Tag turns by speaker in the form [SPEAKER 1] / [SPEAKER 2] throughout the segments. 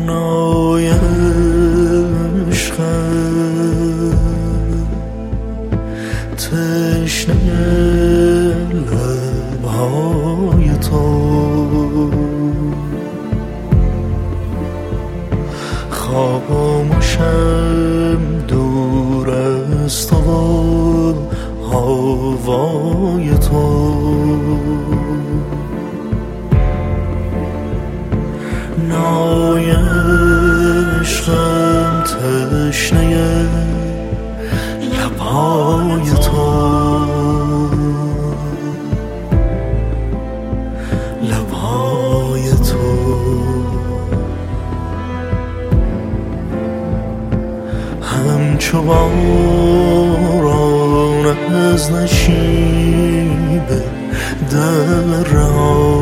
[SPEAKER 1] نای عشقم تشنه لبهای تو، خاموشم دور از تو هوای تو، نای عشقم تشنه لبهای تو، لبهای تو. همچو باران از نشیب درها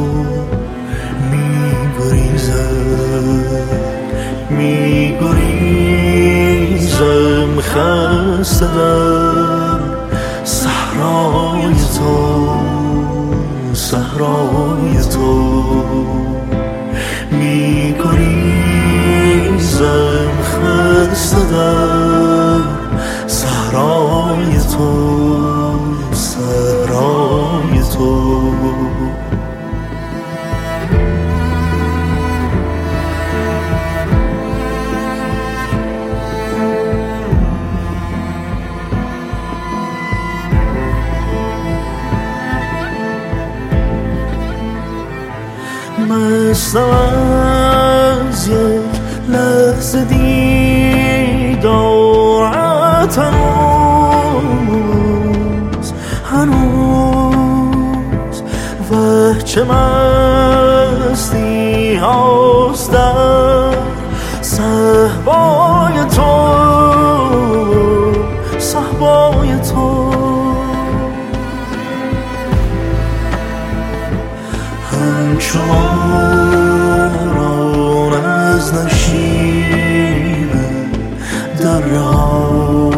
[SPEAKER 1] میگریزم خسته در صحرای تو، صحرای تو. میگریزم خسته در صحرای تو، صحرای تو. مستم از یک لحظه دیدارت، هنوز و چه مستی هاست در صحبای تو، صحبای تو. همچو باران از نشیب درها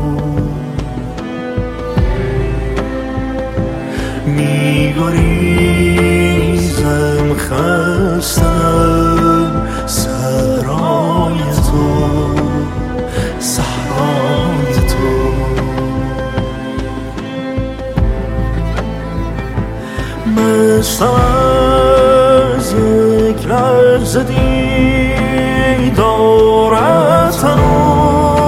[SPEAKER 1] میگریزم خستم صحرای تو، صحرای تو. مستم از یک لحظه دیدارت،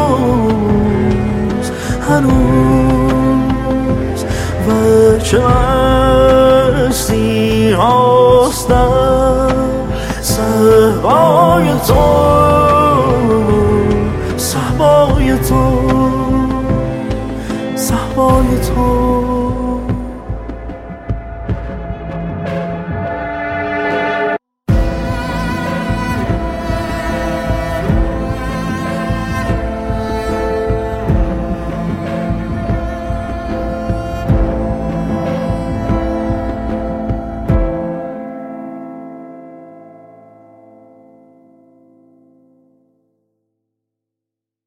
[SPEAKER 1] هنوز و چه